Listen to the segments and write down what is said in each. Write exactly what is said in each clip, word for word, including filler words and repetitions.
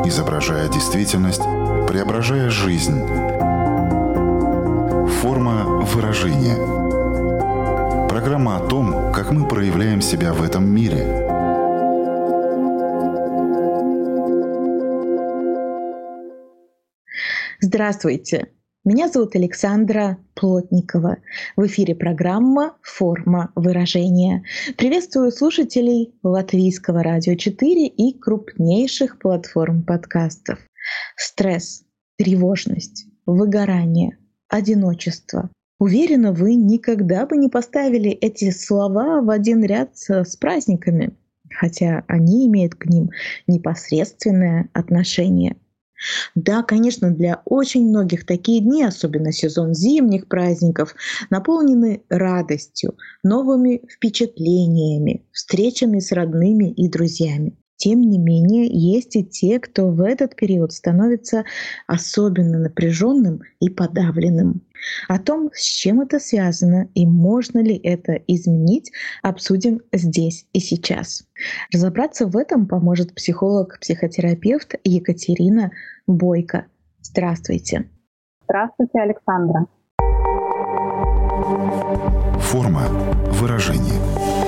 изображая действительность, преображая жизнь. Форма выражения. Программа о том, как мы проявляем себя в этом мире. Здравствуйте! Меня зовут Александра Плотникова. В эфире программа «Форма выражения». Приветствую слушателей Латвийского радио четыре и крупнейших платформ подкастов. Стресс, тревожность, выгорание, одиночество. Уверена, вы никогда бы не поставили эти слова в один ряд с праздниками, хотя они имеют к ним непосредственное отношение. Да, конечно, для очень многих такие дни, особенно сезон зимних праздников, наполнены радостью, новыми впечатлениями, встречами с родными и друзьями. Тем не менее, есть и те, кто в этот период становится особенно напряженным и подавленным. О том, с чем это связано и можно ли это изменить, обсудим здесь и сейчас. Разобраться в этом поможет психолог-психотерапевт Екатерина Бойко. Здравствуйте. Здравствуйте, Александра. Форма выражения.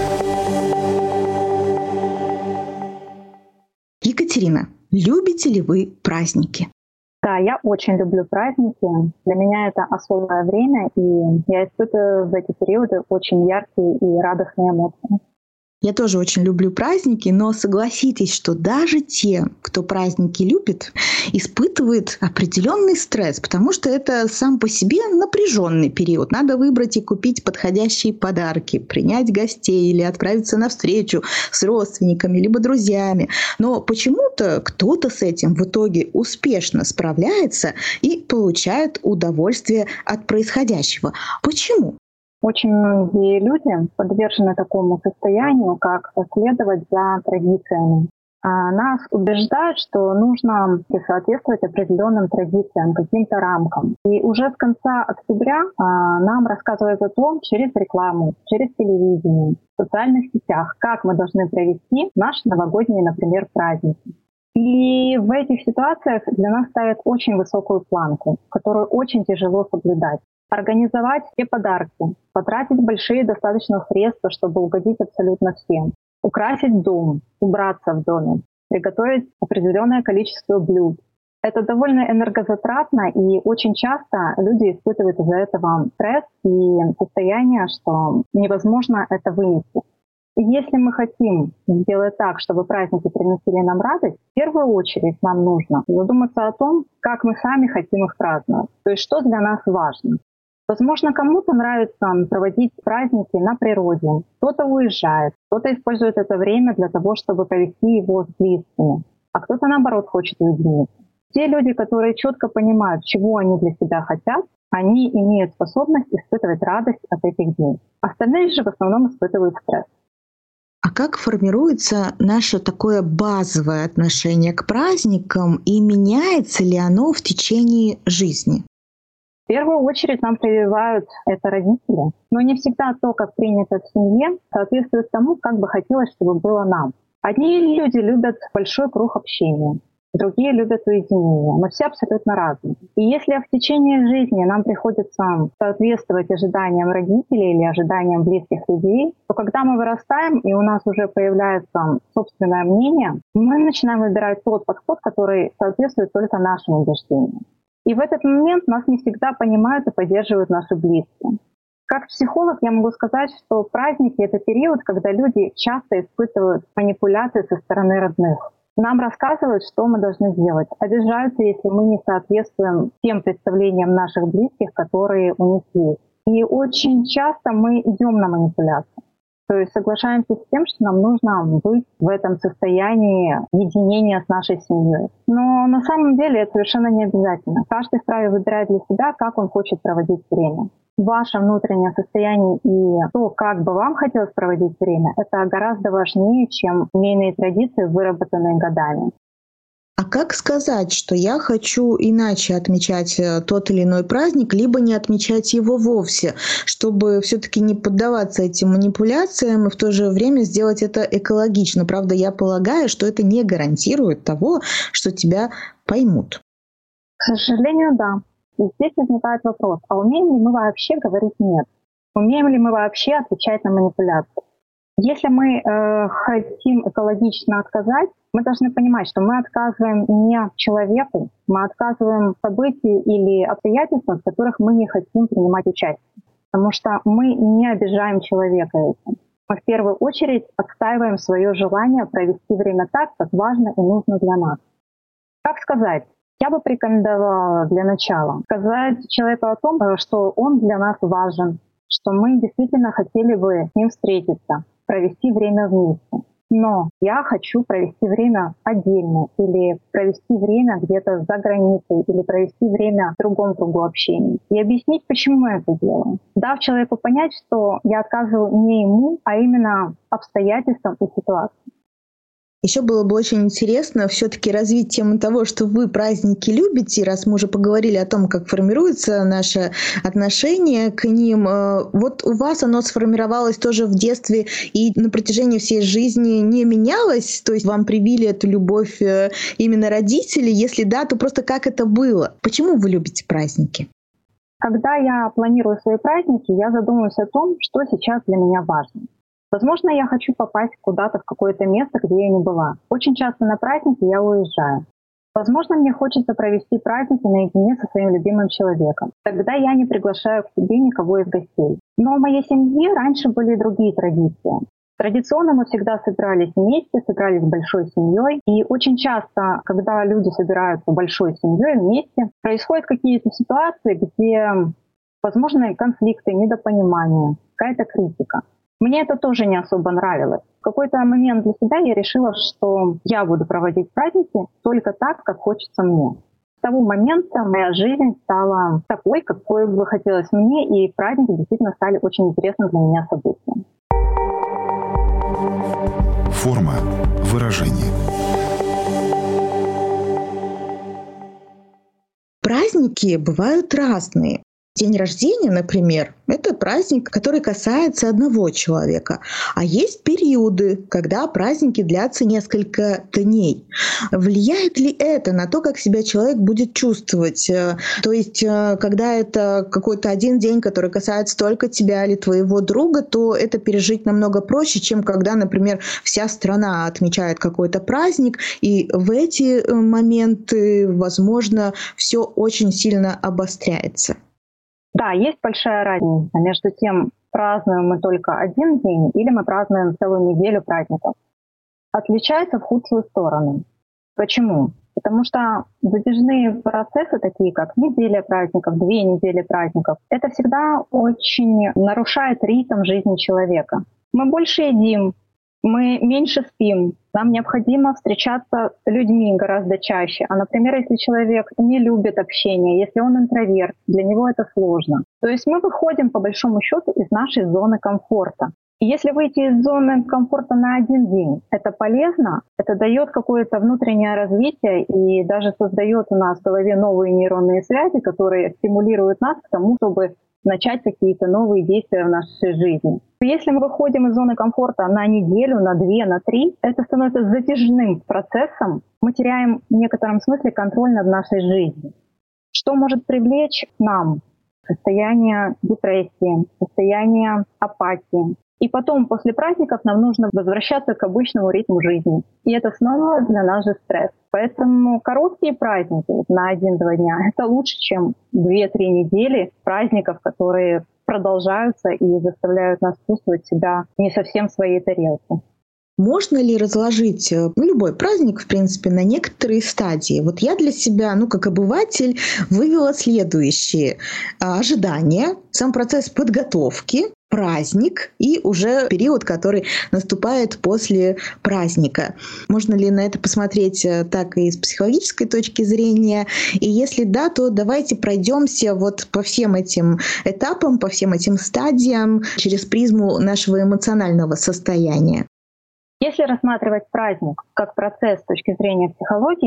Екатерина, любите ли вы праздники? Да, я очень люблю праздники. Для меня это особое время, и я испытываю в эти периоды очень яркие и радостные эмоции. Я тоже очень люблю праздники, но согласитесь, что даже те, кто праздники любит, испытывают определенный стресс, потому что это сам по себе напряженный период. Надо выбрать и купить подходящие подарки, принять гостей или отправиться на встречу с родственниками либо друзьями. Но почему-то кто-то с этим в итоге успешно справляется и получает удовольствие от происходящего. Почему? Очень многие люди подвержены такому состоянию, как следовать за традициями. А нас убеждают, что нужно соответствовать определенным традициям, каким-то рамкам. И уже с конца октября а, нам рассказывают о том через рекламу, через телевидение, в социальных сетях, как мы должны провести наши новогодние, например, праздники. И в этих ситуациях для нас ставят очень высокую планку, которую очень тяжело соблюдать. Организовать все подарки, потратить большие достаточно средства, чтобы угодить абсолютно всем, украсить дом, убраться в доме, приготовить определенное количество блюд. Это довольно энергозатратно, и очень часто люди испытывают из-за этого стресс и состояние, что невозможно это вынести. И если мы хотим сделать так, чтобы праздники приносили нам радость, в первую очередь нам нужно задуматься о том, как мы сами хотим их праздновать, то есть что для нас важно. Возможно, кому-то нравится проводить праздники на природе, кто-то уезжает, кто-то использует это время для того, чтобы провести его с близкими, а кто-то, наоборот, хочет уединиться. Те люди, которые четко понимают, чего они для себя хотят, они имеют способность испытывать радость от этих дней. Остальные же в основном испытывают стресс. А как формируется наше такое базовое отношение к праздникам и меняется ли оно в течение жизни? В первую очередь нам прививают это родители, но не всегда то, как принято в семье, соответствует тому, как бы хотелось, чтобы было нам. Одни люди любят большой круг общения, другие любят уединение, но все абсолютно разные. И если в течение жизни нам приходится соответствовать ожиданиям родителей или ожиданиям близких людей, то когда мы вырастаем и у нас уже появляется собственное мнение, мы начинаем выбирать тот подход, который соответствует только нашим убеждениям. И в этот момент нас не всегда понимают и поддерживают наши близкие. Как психолог я могу сказать, что праздники — это период, когда люди часто испытывают манипуляции со стороны родных. Нам рассказывают, что мы должны делать. Обижаются, если мы не соответствуем тем представлениям наших близких, которые у них есть. И очень часто мы идем на манипуляции. То есть соглашаемся с тем, что нам нужно быть в этом состоянии единения с нашей семьей. Но на самом деле это совершенно не обязательно. Каждый вправе выбирать для себя, как он хочет проводить время. Ваше внутреннее состояние и то, как бы вам хотелось проводить время, это гораздо важнее, чем семейные традиции, выработанные годами. А как сказать, что я хочу иначе отмечать тот или иной праздник, либо не отмечать его вовсе, чтобы все-таки не поддаваться этим манипуляциям и в то же время сделать это экологично? Правда, я полагаю, что это не гарантирует того, что тебя поймут. К сожалению, да. И здесь возникает вопрос, а умеем ли мы вообще говорить «нет»? Умеем ли мы вообще отвечать на манипуляции? Если мы э, хотим экологично отказать, мы должны понимать, что мы отказываем не человеку, мы отказываем событию или обстоятельствам, в которых мы не хотим принимать участие. Потому что мы не обижаем человека этим. Мы в первую очередь отстаиваем свое желание провести время так, как важно и нужно для нас. Как сказать? Я бы порекомендовала для начала сказать человеку о том, что он для нас важен, что мы действительно хотели бы с ним встретиться, провести время вместе. Но я хочу провести время отдельно или провести время где-то за границей или провести время в другом кругу общения. И объяснить, почему мы это делаем. Дав человеку понять, что я отказываю не ему, а именно обстоятельствам и ситуации. Еще было бы очень интересно все-таки развить тему того, что вы праздники любите, раз мы уже поговорили о том, как формируется наше отношение к ним. Вот у вас оно сформировалось тоже в детстве и на протяжении всей жизни не менялось? То есть вам привили эту любовь именно родители? Если да, то просто как это было? Почему вы любите праздники? Когда я планирую свои праздники, я задумываюсь о том, что сейчас для меня важно. Возможно, я хочу попасть куда-то в какое-то место, где я не была. Очень часто на праздники я уезжаю. Возможно, мне хочется провести праздники наедине со своим любимым человеком. Тогда я не приглашаю к себе никого из гостей. Но в моей семье раньше были другие традиции. Традиционно мы всегда собирались вместе, собирались большой семьей. И очень часто, когда люди собираются большой семьей вместе, происходят какие-то ситуации, где возможны конфликты, недопонимания, какая-то критика. Мне это тоже не особо нравилось. В какой-то момент для себя я решила, что я буду проводить праздники только так, как хочется мне. С того момента моя жизнь стала такой, какой бы хотелось мне, и праздники действительно стали очень интересным для меня событием. Форма выражения. Праздники бывают разные. День рождения, например, это праздник, который касается одного человека. А есть периоды, когда праздники длятся несколько дней. Влияет ли это на то, как себя человек будет чувствовать? То есть, когда это какой-то один день, который касается только тебя или твоего друга, то это пережить намного проще, чем когда, например, вся страна отмечает какой-то праздник, и в эти моменты, возможно, все очень сильно обостряется. Да, есть большая разница между тем, празднуем мы только один день или мы празднуем целую неделю праздников. Отличается в худшую сторону. Почему? Потому что затяжные процессы, такие как неделя праздников, две недели праздников, это всегда очень нарушает ритм жизни человека. Мы больше едим, мы меньше спим, нам необходимо встречаться с людьми гораздо чаще. А, например, если человек не любит общение, если он интроверт, для него это сложно. То есть мы выходим, по большому счету, из нашей зоны комфорта. И если выйти из зоны комфорта на один день, это полезно, это дает какое-то внутреннее развитие и даже создает у нас в голове новые нейронные связи, которые стимулируют нас к тому, чтобы начать какие-то новые действия в нашей жизни. Если мы выходим из зоны комфорта на неделю, на две, на три, это становится затяжным процессом. Мы теряем в некотором смысле контроль над нашей жизнью. Что может привлечь нам? Состояние депрессии, состояние апатии. И потом, после праздников, нам нужно возвращаться к обычному ритму жизни. И это снова для нас же стресс. Поэтому короткие праздники на один-два дня — это лучше, чем две-три недели праздников, которые продолжаются и заставляют нас чувствовать себя не совсем в своей тарелке. Можно ли разложить ну, любой праздник, в принципе, на некоторые стадии? Вот я для себя, ну, как обыватель, вывела следующие. Ожидания, сам процесс подготовки, праздник и уже период, который наступает после праздника. Можно ли на это посмотреть так и с психологической точки зрения? И если да, то давайте пройдемся вот по всем этим этапам, по всем этим стадиям через призму нашего эмоционального состояния. Если рассматривать праздник как процесс с точки зрения психологии,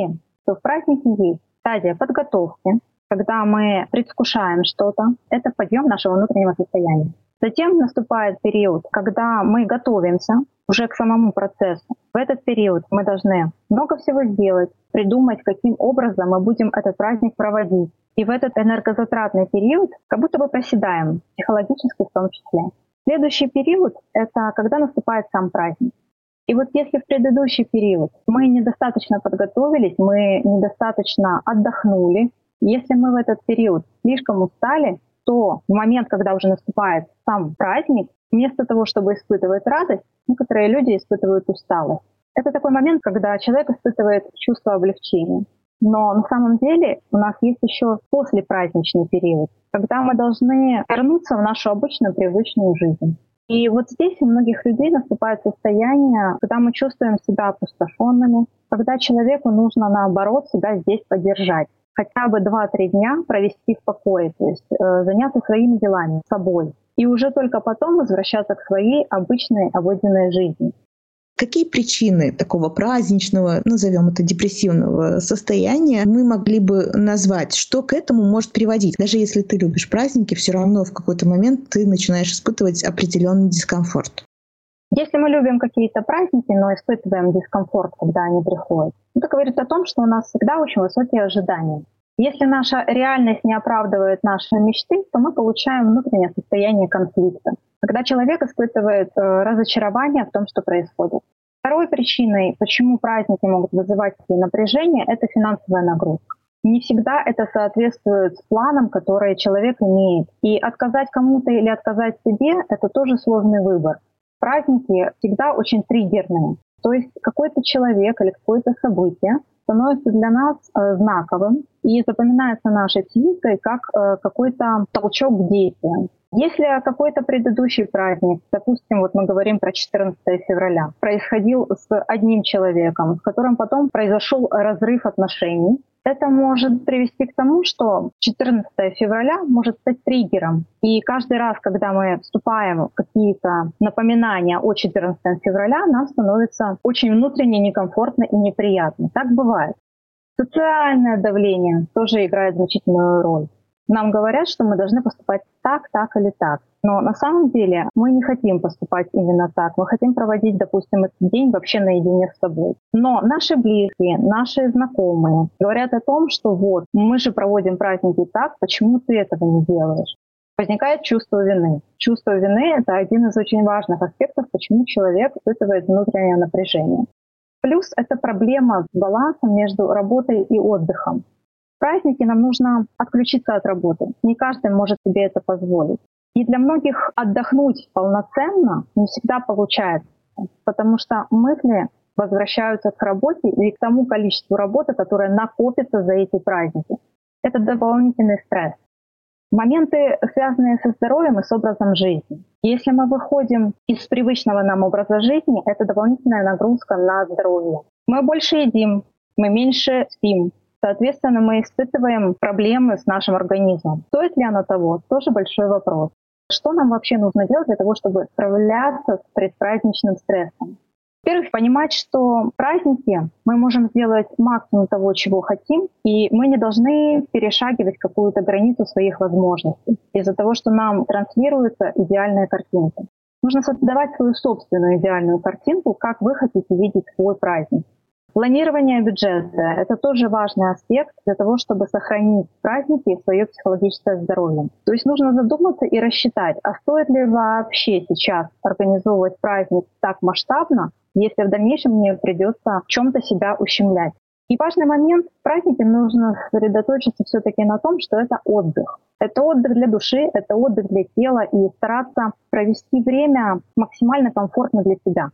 то в празднике есть стадия подготовки, когда мы предвкушаем что-то, это подъем нашего внутреннего состояния. Затем наступает период, когда мы готовимся уже к самому процессу. В этот период мы должны много всего сделать, придумать, каким образом мы будем этот праздник проводить. И в этот энергозатратный период как будто бы проседаем, психологически в том числе. Следующий период — это когда наступает сам праздник. И вот если в предыдущий период мы недостаточно подготовились, мы недостаточно отдохнули, если мы в этот период слишком устали, то в момент, когда уже наступает сам праздник, вместо того, чтобы испытывать радость, некоторые люди испытывают усталость. Это такой момент, когда человек испытывает чувство облегчения. Но на самом деле у нас есть еще послепраздничный период, когда мы должны вернуться в нашу обычную привычную жизнь. И вот здесь у многих людей наступает состояние, когда мы чувствуем себя опустошенными, когда человеку нужно, наоборот, себя здесь поддержать. Хотя бы два-три дня провести в покое, то есть э, заняться своими делами, собой. И уже только потом возвращаться к своей обычной обыденной жизни. Какие причины такого праздничного, назовем это депрессивного состояния, мы могли бы назвать? Что к этому может приводить? Даже если ты любишь праздники, все равно в какой-то момент ты начинаешь испытывать определенный дискомфорт. Если мы любим какие-то праздники, но испытываем дискомфорт, когда они приходят, это говорит о том, что у нас всегда очень высокие ожидания. Если наша реальность не оправдывает наши мечты, то мы получаем внутреннее состояние конфликта, когда человек испытывает э, разочарование в том, что происходит. Второй причиной, почему праздники могут вызывать такие напряжения, это финансовая нагрузка. Не всегда это соответствует планам, которые человек имеет. И отказать кому-то или отказать себе — это тоже сложный выбор. Праздники всегда очень триггерные. То есть какой-то человек или какое-то событие становится для нас э, знаковым и запоминается нашей психикой как э, какой-то толчок к действию. Если какой-то предыдущий праздник, допустим, вот мы говорим про четырнадцатое февраля, происходил с одним человеком, с которым потом произошел разрыв отношений, это может привести к тому, что четырнадцатое февраля может стать триггером. И каждый раз, когда мы вступаем в какие-то напоминания о четырнадцатом февраля, нам становится очень внутренне некомфортно и неприятно. Так бывает. Социальное давление тоже играет значительную роль. Нам говорят, что мы должны поступать так, так или так. Но на самом деле мы не хотим поступать именно так. Мы хотим проводить, допустим, этот день вообще наедине с собой. Но наши близкие, наши знакомые говорят о том, что вот, мы же проводим праздники так, почему ты этого не делаешь? Возникает чувство вины. Чувство вины — это один из очень важных аспектов, почему человек испытывает внутреннее напряжение. Плюс это проблема с балансом между работой и отдыхом. В праздники нам нужно отключиться от работы. Не каждый может себе это позволить. И для многих отдохнуть полноценно не всегда получается, потому что мысли возвращаются к работе и к тому количеству работы, которое накопится за эти праздники. Это дополнительный стресс. Моменты, связанные со здоровьем и с образом жизни. Если мы выходим из привычного нам образа жизни, это дополнительная нагрузка на здоровье. Мы больше едим, мы меньше спим. Соответственно, мы испытываем проблемы с нашим организмом. Стоит ли оно того? Тоже большой вопрос. Что нам вообще нужно делать для того, чтобы справляться с предпраздничным стрессом? Во-первых, понимать, что праздники мы можем сделать максимум того, чего хотим, и мы не должны перешагивать какую-то границу своих возможностей из-за того, что нам транслируется идеальная картинка. Нужно создавать свою собственную идеальную картинку, как вы хотите видеть свой праздник. Планирование бюджета — это тоже важный аспект для того, чтобы сохранить праздники и свое психологическое здоровье. То есть нужно задуматься и рассчитать, а стоит ли вообще сейчас организовывать праздник так масштабно, если в дальнейшем мне придется в чем-то себя ущемлять. И важный момент — в празднике нужно сосредоточиться все-таки на том, что это отдых. Это отдых для души, это отдых для тела, и стараться провести время максимально комфортно для себя.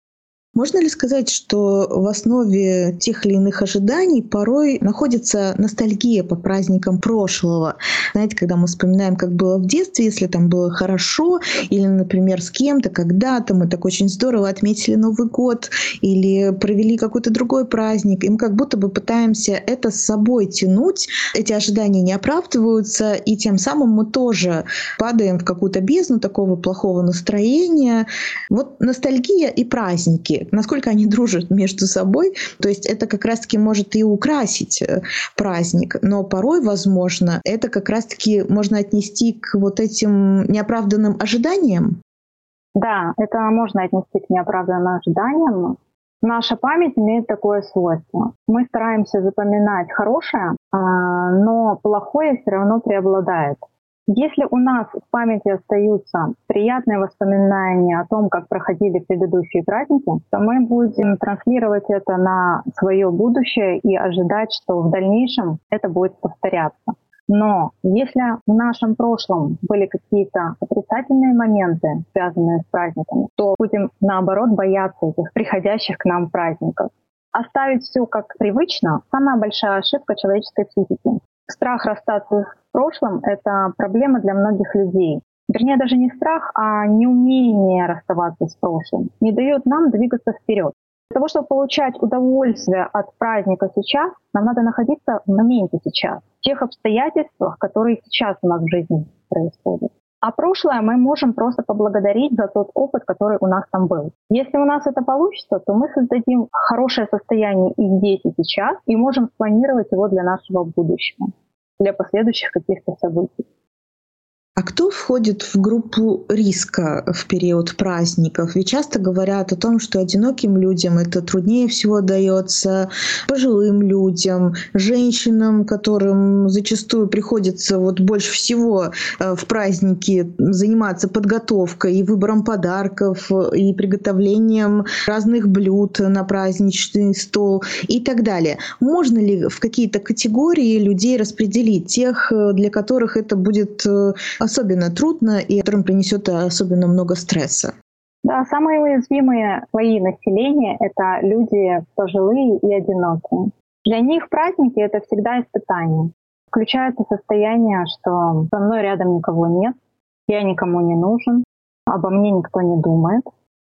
Можно ли сказать, что в основе тех или иных ожиданий порой находится ностальгия по праздникам прошлого? Знаете, когда мы вспоминаем, как было в детстве, если там было хорошо, или, например, с кем-то, когда-то мы так очень здорово отметили Новый год или провели какой-то другой праздник, и мы как будто бы пытаемся это с собой тянуть, эти ожидания не оправдываются, и тем самым мы тоже падаем в какую-то бездну такого плохого настроения. Вот ностальгия и праздники. люди, насколько они дружат между собой. То есть это как раз-таки может и украсить праздник, но порой, возможно, это как раз-таки можно отнести к вот этим неоправданным ожиданиям. Да, это можно отнести к неоправданным ожиданиям. Наша память имеет такое свойство. Мы стараемся запоминать хорошее, но плохое все равно преобладает. Если у нас в памяти остаются приятные воспоминания о том, как проходили предыдущие праздники, то мы будем транслировать это на свое будущее и ожидать, что в дальнейшем это будет повторяться. Но если в нашем прошлом были какие-то отрицательные моменты, связанные с праздниками, то будем, наоборот, бояться этих приходящих к нам праздников. Оставить все как привычно — самая большая ошибка человеческой психики. Страх расстаться с прошлым — это проблема для многих людей. Вернее, даже не страх, а неумение расставаться с прошлым не дает нам двигаться вперед. Для того, чтобы получать удовольствие от праздника сейчас, нам надо находиться в моменте сейчас, в тех обстоятельствах, которые сейчас у нас в жизни происходят. А прошлое мы можем просто поблагодарить за тот опыт, который у нас там был. Если у нас это получится, то мы создадим хорошее состояние и здесь, и сейчас, и можем спланировать его для нашего будущего, для последующих каких-то событий. А кто входит в группу риска в период праздников? Ведь часто говорят о том, что одиноким людям это труднее всего дается, пожилым людям, женщинам, которым зачастую приходится вот больше всего в праздники заниматься подготовкой и выбором подарков, и приготовлением разных блюд на праздничный стол и так далее. Можно ли в какие-то категории людей распределить тех, для которых это будет особенно трудно и которым принесет особенно много стресса? Да, самые уязвимые слои населения — это люди пожилые и одинокие. Для них праздники — это всегда испытание. Включается состояние, что со мной рядом никого нет, я никому не нужен, обо мне никто не думает.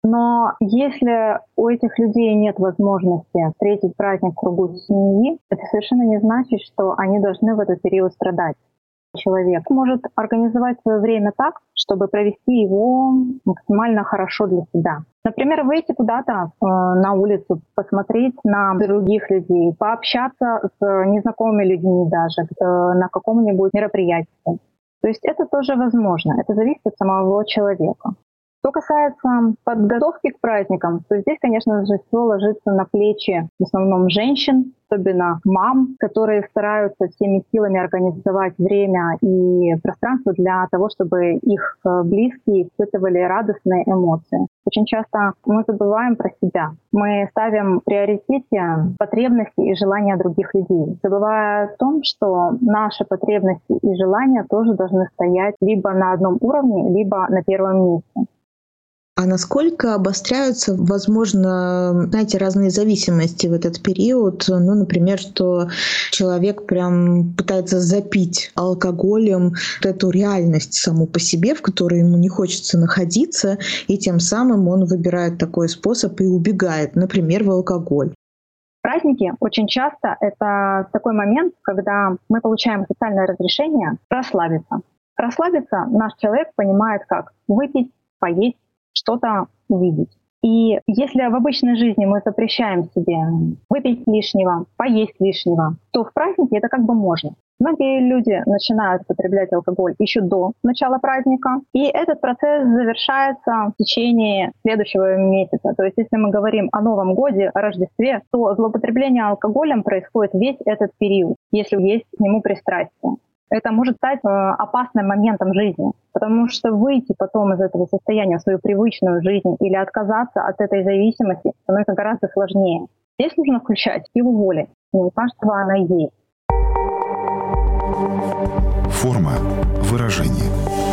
Но если у этих людей нет возможности встретить праздник в кругу семьи, это совершенно не значит, что они должны в этот период страдать. Человек может организовать свое время так, чтобы провести его максимально хорошо для себя. Например, выйти куда-то э, на улицу, посмотреть на других людей, пообщаться с незнакомыми людьми даже э, на каком-нибудь мероприятии. То есть это тоже возможно, это зависит от самого человека. Что касается подготовки к праздникам, то здесь, конечно же, все ложится на плечи в основном женщин, особенно мам, которые стараются всеми силами организовать время и пространство для того, чтобы их близкие испытывали радостные эмоции. Очень часто мы забываем про себя. Мы ставим в приоритете потребности и желания других людей, забывая о том, что наши потребности и желания тоже должны стоять либо на одном уровне, либо на первом месте. А насколько обостряются, возможно, знаете, разные зависимости в этот период? Ну, например, что человек прям пытается запить алкоголем эту реальность саму по себе, в которой ему не хочется находиться, и тем самым он выбирает такой способ и убегает, например, в алкоголь. Праздники очень часто это такой момент, когда мы получаем официальное разрешение расслабиться. Расслабиться наш человек понимает как выпить, поесть, что-то увидеть. И если в обычной жизни мы запрещаем себе выпить лишнего, поесть лишнего, то в празднике это как бы можно. Многие люди начинают употреблять алкоголь еще до начала праздника, и этот процесс завершается в течение следующего месяца. То есть если мы говорим о Новом годе, о Рождестве, то злоупотребление алкоголем происходит весь этот период, если есть к нему пристрастие. Это может стать опасным моментом жизни, потому что выйти потом из этого состояния в свою привычную жизнь или отказаться от этой зависимости становится гораздо сложнее. Здесь нужно включать силу воли, и у каждого она есть. Форма выражения.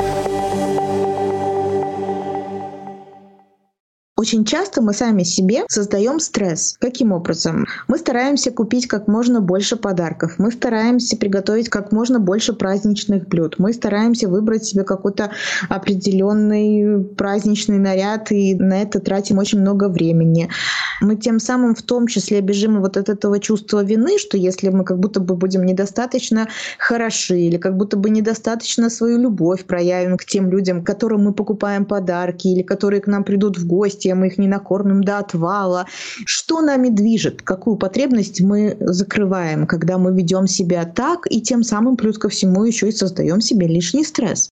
Очень часто мы сами себе создаем стресс. Каким образом? Мы стараемся купить как можно больше подарков, мы стараемся приготовить как можно больше праздничных блюд, мы стараемся выбрать себе какой-то определенный праздничный наряд, и на это тратим очень много времени. Мы тем самым в том числе бежим вот от этого чувства вины, что если мы как будто бы будем недостаточно хороши или как будто бы недостаточно свою любовь проявим к тем людям, которым мы покупаем подарки или которые к нам придут в гости, а мы их не накормим до отвала. Что нами движет? Какую потребность мы закрываем, когда мы ведем себя так и тем самым плюс ко всему еще и создаем себе лишний стресс?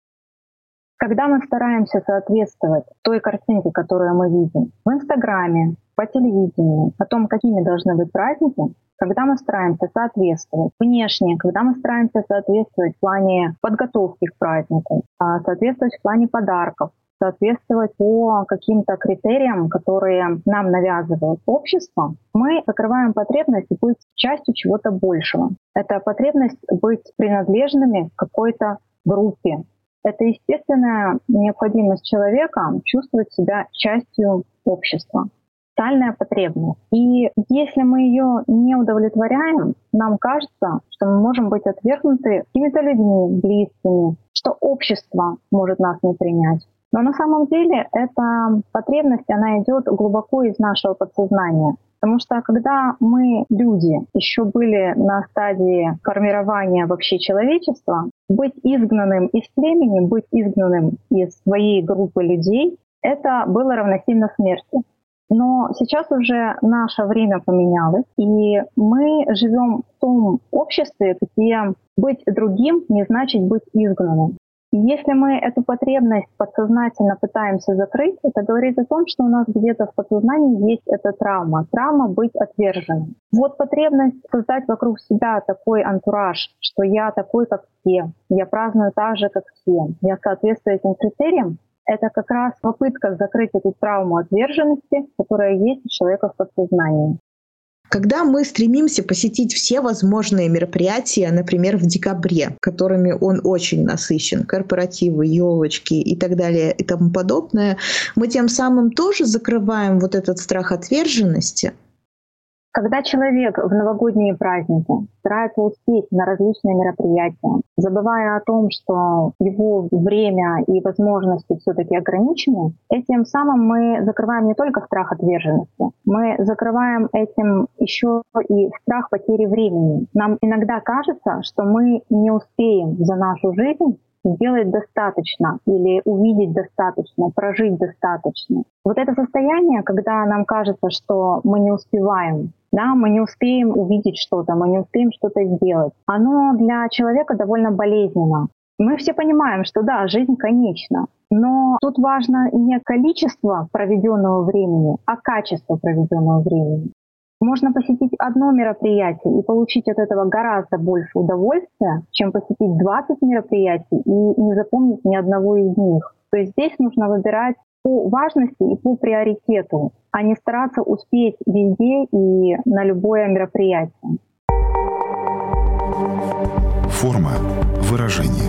Когда мы стараемся соответствовать той картинке, которую мы видим в Инстаграме, по телевидению, о том, какими должны быть праздники, когда мы стараемся соответствовать внешне, когда мы стараемся соответствовать в плане подготовки к празднику, соответствовать в плане подарков, соответствовать по каким-то критериям, которые нам навязывает общество, мы закрываем потребность быть частью чего-то большего. Это потребность быть принадлежными к какой-то группе. Это естественная необходимость человека чувствовать себя частью общества. Социальная потребность. И если мы ее не удовлетворяем, нам кажется, что мы можем быть отвергнуты какими-то людьми, близкими, что общество может нас не принять. Но на самом деле эта потребность, она идет глубоко из нашего подсознания. Потому что когда мы, люди, еще были на стадии формирования вообще человечества, быть изгнанным из племени, быть изгнанным из своей группы людей, это было равносильно смерти. Но сейчас уже наше время поменялось, и мы живем в том обществе, где быть другим не значит быть изгнанным. И если мы эту потребность подсознательно пытаемся закрыть, это говорит о том, что у нас где-то в подсознании есть эта травма, травма быть отверженным. Вот потребность создать вокруг себя такой антураж, что я такой, как все, я праздную так же, как все, я соответствую этим критериям, это как раз попытка закрыть эту травму отверженности, которая есть у человека в подсознании. Когда мы стремимся посетить все возможные мероприятия, например, в декабре, которыми он очень насыщен, корпоративы, елочки и так далее и тому подобное, мы тем самым тоже закрываем вот этот страх отверженности. Когда человек в новогодние праздники старается успеть на различные мероприятия, забывая о том, что его время и возможности все-таки ограничены, этим самым мы закрываем не только страх отверженности, мы закрываем этим еще и страх потери времени. Нам иногда кажется, что мы не успеем за нашу жизнь сделать достаточно или увидеть достаточно, прожить достаточно. Вот это состояние, когда нам кажется, что мы не успеваем, да, мы не успеем увидеть что-то, мы не успеем что-то сделать, оно для человека довольно болезненно. Мы все понимаем, что да, жизнь конечна, но тут важно не количество проведенного времени, а качество проведенного времени. Можно посетить одно мероприятие и получить от этого гораздо больше удовольствия, чем посетить двадцать мероприятий и не запомнить ни одного из них. То есть здесь нужно выбирать по важности и по приоритету, а не стараться успеть везде и на любое мероприятие. Форма выражения.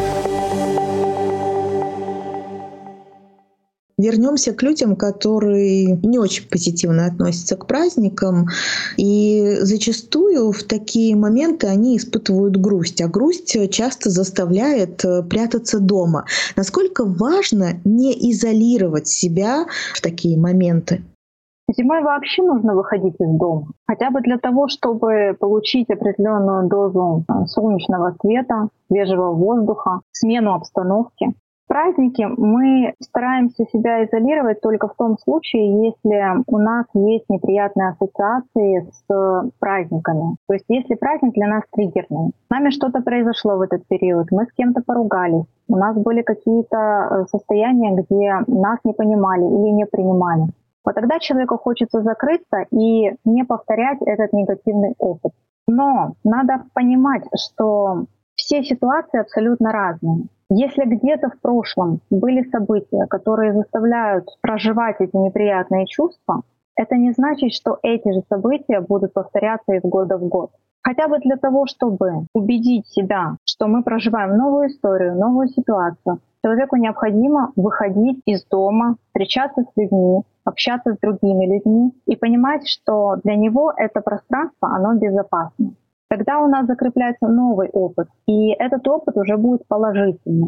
Вернемся к людям, которые не очень позитивно относятся к праздникам. И зачастую в такие моменты они испытывают грусть. А грусть часто заставляет прятаться дома. Насколько важно не изолировать себя в такие моменты? Зимой вообще нужно выходить из дома. Хотя бы для того, чтобы получить определенную дозу солнечного света, свежего воздуха, смену обстановки. В праздники мы стараемся себя изолировать только в том случае, если у нас есть неприятные ассоциации с праздниками. То есть если праздник для нас триггерный, с нами что-то произошло в этот период, мы с кем-то поругались, у нас были какие-то состояния, где нас не понимали или не принимали. Вот тогда человеку хочется закрыться и не повторять этот негативный опыт. Но надо понимать, что все ситуации абсолютно разные. Если где-то в прошлом были события, которые заставляют проживать эти неприятные чувства, это не значит, что эти же события будут повторяться из года в год. Хотя бы для того, чтобы убедить себя, что мы проживаем новую историю, новую ситуацию, человеку необходимо выходить из дома, встречаться с людьми, общаться с другими людьми и понимать, что для него это пространство, оно безопасно. Тогда у нас закрепляется новый опыт, и этот опыт уже будет положительным.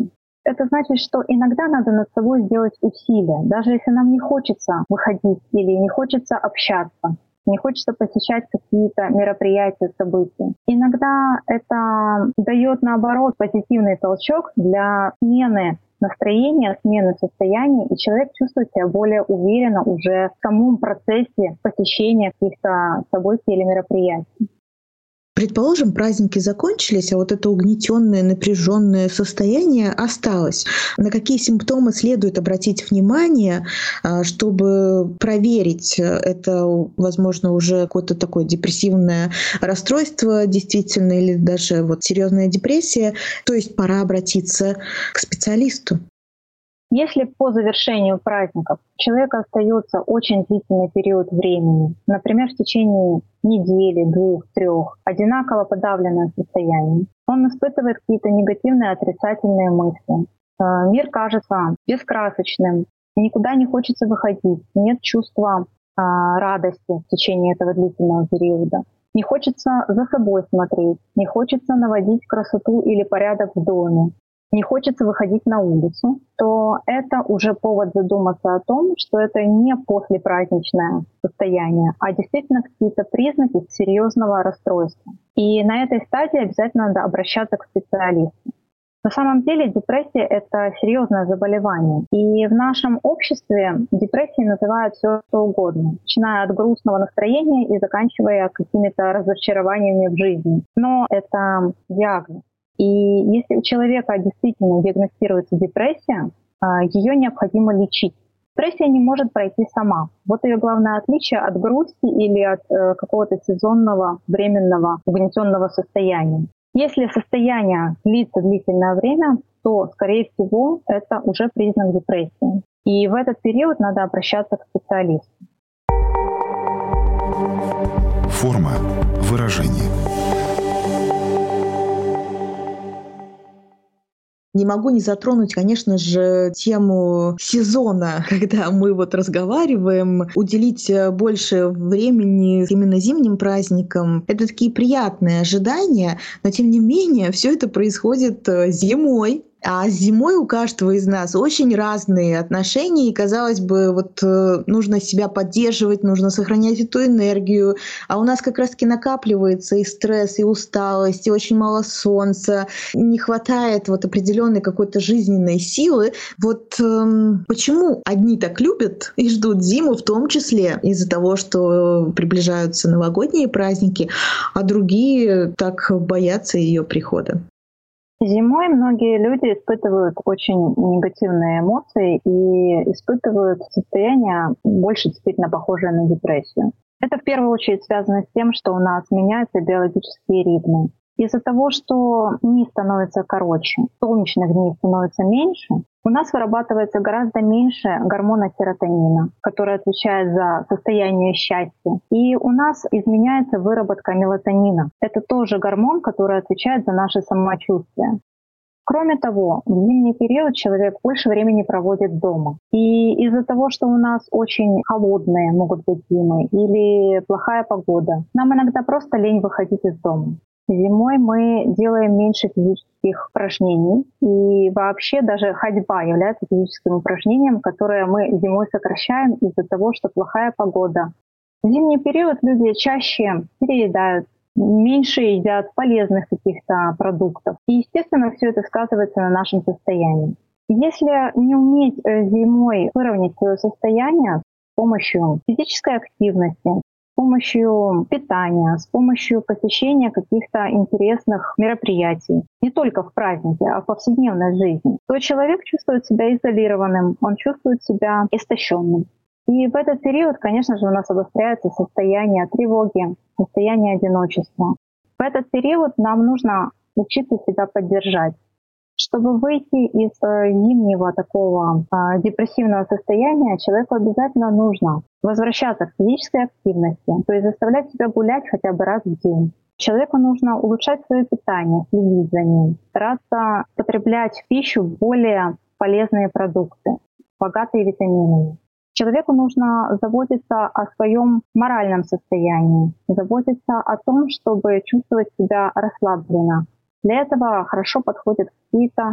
Это значит, что иногда надо над собой сделать усилия, даже если нам не хочется выходить или не хочется общаться, не хочется посещать какие-то мероприятия, события. Иногда это дает, наоборот, позитивный толчок для смены настроения, смены состояния, и человек чувствует себя более уверенно уже в самом процессе посещения каких-то событий или мероприятий. Предположим, праздники закончились, а вот это угнетенное, напряженное состояние осталось. На какие симптомы следует обратить внимание, чтобы проверить, это, возможно, уже какое-то такое депрессивное расстройство действительно или даже вот серьезная депрессия, то есть пора обратиться к специалисту? Если по завершению праздников у человека остается очень длительный период времени, например, в течение недели, двух, трех, одинаково подавленное состояние, он испытывает какие-то негативные, отрицательные мысли. Мир кажется бескрасочным, никуда не хочется выходить, нет чувства радости в течение этого длительного периода. Не хочется за собой смотреть, не хочется наводить красоту или порядок в доме, не хочется выходить на улицу, то это уже повод задуматься о том, что это не послепраздничное состояние, а действительно какие-то признаки серьезного расстройства. И на этой стадии обязательно надо обращаться к специалисту. На самом деле депрессия — это серьезное заболевание. И в нашем обществе депрессией называют все что угодно, начиная от грустного настроения и заканчивая какими-то разочарованиями в жизни. Но это диагноз. И если у человека действительно диагностируется депрессия, ее необходимо лечить. Депрессия не может пройти сама. Вот ее главное отличие от грусти или от какого-то сезонного, временного, угнетенного состояния. Если состояние длится длительное время, то, скорее всего, это уже признак депрессии. И в этот период надо обращаться к специалисту. Форма выражения. Не могу не затронуть, конечно же, тему сезона, когда мы вот разговариваем, уделить больше времени именно зимним праздникам. Это такие приятные ожидания, но тем не менее все это происходит зимой. А зимой у каждого из нас очень разные отношения, и, казалось бы, вот нужно себя поддерживать, нужно сохранять эту энергию, а у нас как раз-таки накапливается и стресс, и усталость, и очень мало солнца, не хватает вот определенной какой-то жизненной силы. Вот эм, почему одни так любят и ждут зиму, в том числе из-за того, что приближаются новогодние праздники, а другие так боятся ее прихода? Зимой многие люди испытывают очень негативные эмоции и испытывают состояние, больше действительно похожее на депрессию. Это в первую очередь связано с тем, что у нас меняются биологические ритмы. Из-за того, что дни становятся короче, солнечных дней становится меньше, у нас вырабатывается гораздо меньше гормона серотонина, который отвечает за состояние счастья. И у нас изменяется выработка мелатонина. Это тоже гормон, который отвечает за наше самочувствие. Кроме того, в зимний период человек больше времени проводит дома. И из-за того, что у нас очень холодные могут быть зимы или плохая погода, нам иногда просто лень выходить из дома. Зимой мы делаем меньше физических упражнений, и вообще даже ходьба является физическим упражнением, которое мы зимой сокращаем из-за того, что плохая погода. В зимний период люди чаще переедают, меньше едят полезных каких-то продуктов. И, естественно, все это сказывается на нашем состоянии. Если не уметь зимой выровнять свое состояние с помощью физической активности, с помощью питания, с помощью посещения каких-то интересных мероприятий, не только в празднике, а в повседневной жизни, то человек чувствует себя изолированным, он чувствует себя истощенным. И в этот период, конечно же, у нас обостряется состояние тревоги, состояние одиночества. В этот период нам нужно учиться себя поддержать. Чтобы выйти из зимнего такого э, депрессивного состояния, человеку обязательно нужно возвращаться к физической активности, то есть заставлять себя гулять хотя бы раз в день. Человеку нужно улучшать свое питание, следить за ним, стараться потреблять в пищу более полезные продукты, богатые витаминами. Человеку нужно заботиться о своем моральном состоянии, заботиться о том, чтобы чувствовать себя расслабленно. Для этого хорошо подходят какие-то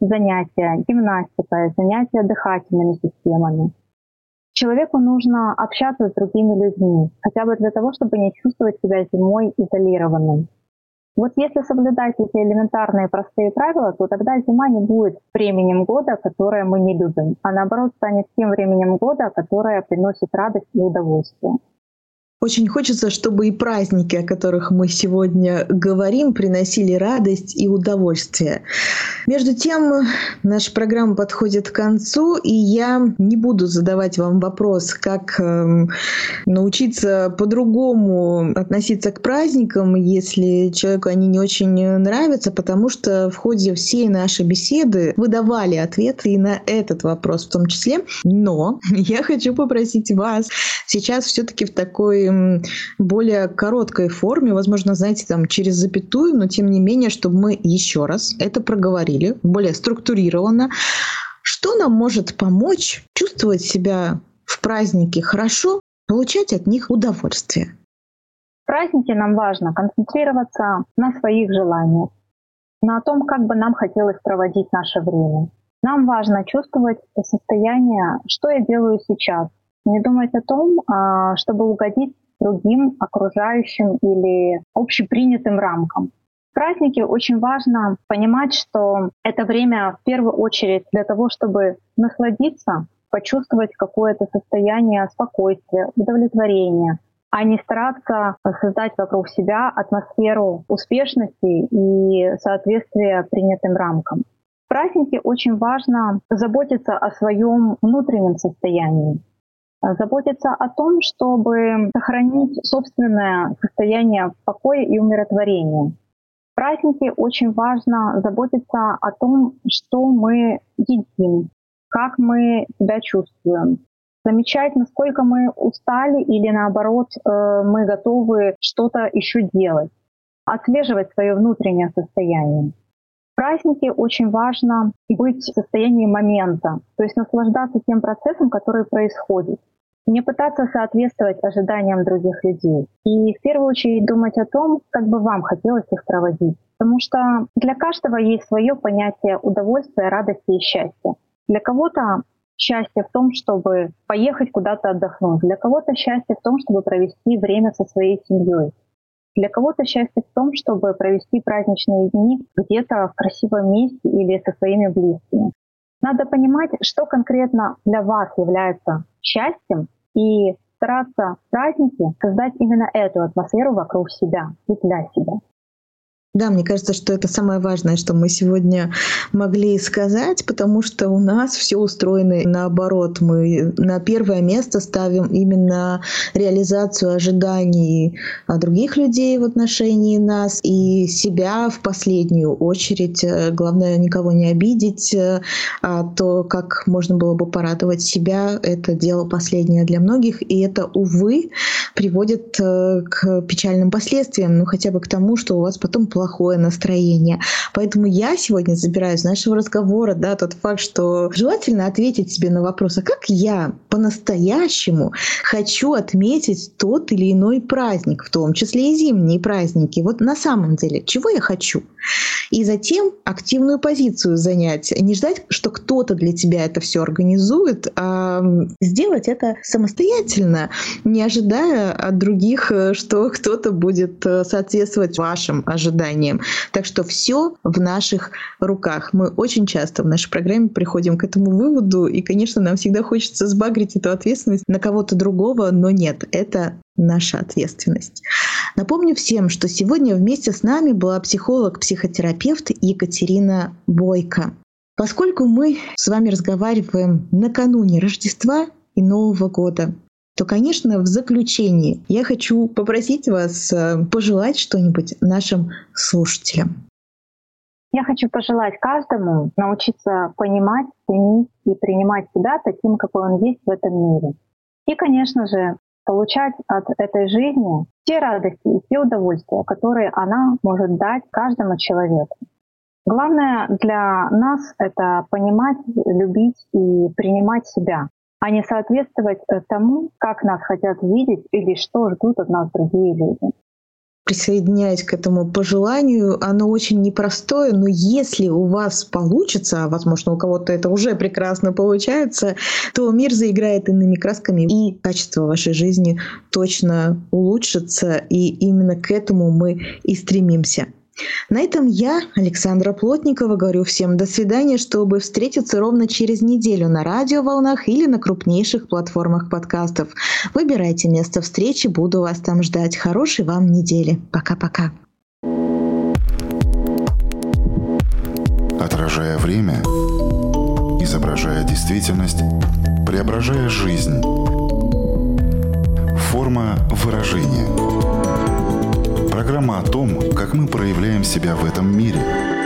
занятия гимнастикой, занятия дыхательными системами. Человеку нужно общаться с другими людьми, хотя бы для того, чтобы не чувствовать себя зимой изолированным. Вот если соблюдать эти элементарные простые правила, то тогда зима не будет временем года, которое мы не любим, а наоборот станет тем временем года, которое приносит радость и удовольствие. Очень хочется, чтобы и праздники, о которых мы сегодня говорим, приносили радость и удовольствие. Между тем, наша программа подходит к концу, и я не буду задавать вам вопрос, как э, научиться по-другому относиться к праздникам, если человеку они не очень нравятся, потому что в ходе всей нашей беседы вы давали ответы и на этот вопрос в том числе. Но я хочу попросить вас сейчас все-таки в такой более короткой форме, возможно, знаете, там через запятую, но тем не менее, чтобы мы еще раз это проговорили, более структурированно. Что нам может помочь чувствовать себя в празднике хорошо, получать от них удовольствие? В празднике нам важно концентрироваться на своих желаниях, на том, как бы нам хотелось проводить наше время. Нам важно чувствовать состояние, что я делаю сейчас. Не думать о том, чтобы угодить другим окружающим или общепринятым рамкам. В празднике очень важно понимать, что это время в первую очередь для того, чтобы насладиться, почувствовать какое-то состояние спокойствия, удовлетворения, а не стараться создать вокруг себя атмосферу успешности и соответствия принятым рамкам. В празднике очень важно заботиться о своем внутреннем состоянии, заботиться о том, чтобы сохранить собственное состояние покоя и умиротворения. В празднике очень важно заботиться о том, что мы едим, как мы себя чувствуем, замечать, насколько мы устали или наоборот мы готовы что-то еще делать, отслеживать свое внутреннее состояние. В празднике очень важно быть в состоянии момента, то есть наслаждаться тем процессом, который происходит. Не пытаться соответствовать ожиданиям других людей. И в первую очередь думать о том, как бы вам хотелось их проводить. Потому что для каждого есть свое понятие удовольствия, радости и счастья. Для кого-то счастье в том, чтобы поехать куда-то отдохнуть. Для кого-то счастье в том, чтобы провести время со своей семьей. Для кого-то счастье в том, чтобы провести праздничные дни где-то в красивом месте или со своими близкими. Надо понимать, что конкретно для вас является счастьем, и стараться в празднике создать именно эту атмосферу вокруг себя и для себя. Да, мне кажется, что это самое важное, что мы сегодня могли сказать, потому что у нас все устроено наоборот. Мы на первое место ставим именно реализацию ожиданий других людей в отношении нас и себя в последнюю очередь. Главное, никого не обидеть, а то, как можно было бы порадовать себя, это дело последнее для многих, и это, увы, приводит к печальным последствиям, ну хотя бы к тому, что у вас потом плохое настроение. Поэтому я сегодня забираю из нашего разговора да, тот факт, что желательно ответить себе на вопрос, а как я по-настоящему хочу отметить тот или иной праздник, в том числе и зимние праздники. Вот на самом деле, чего я хочу? И затем активную позицию занять. Не ждать, что кто-то для тебя это все организует, а сделать это самостоятельно, не ожидая от других, что кто-то будет соответствовать вашим ожиданиям. Так что все в наших руках. Мы очень часто в нашей программе приходим к этому выводу, и, конечно, нам всегда хочется сбагрить эту ответственность на кого-то другого, но нет, это наша ответственность. Напомню всем, что сегодня вместе с нами была психолог-психотерапевт Екатерина Бойко. Поскольку мы с вами разговариваем накануне Рождества и Нового года, то, конечно, в заключении я хочу попросить вас пожелать что-нибудь нашим слушателям. Я хочу пожелать каждому научиться понимать, ценить и принимать себя таким, какой он есть в этом мире. И, конечно же, получать от этой жизни те радости и те удовольствия, которые она может дать каждому человеку. Главное для нас — это понимать, любить и принимать себя, а не соответствовать тому, как нас хотят видеть или что ждут от нас другие люди. присоединяюсь к этому пожеланию. Оно очень непростое, но если у вас получится, а возможно у кого-то это уже прекрасно получается, то мир заиграет иными красками, и качество вашей жизни точно улучшится, и именно к этому мы и стремимся. На этом я, Александра Плотникова, говорю всем до свидания, чтобы встретиться ровно через неделю на радиоволнах или на крупнейших платформах подкастов. Выбирайте место встречи, буду вас там ждать. Хорошей вам недели. Пока-пока. Отражая время, изображая действительность, преображая жизнь. Форма выражения. Программа о том, как мы проявляем себя в этом мире –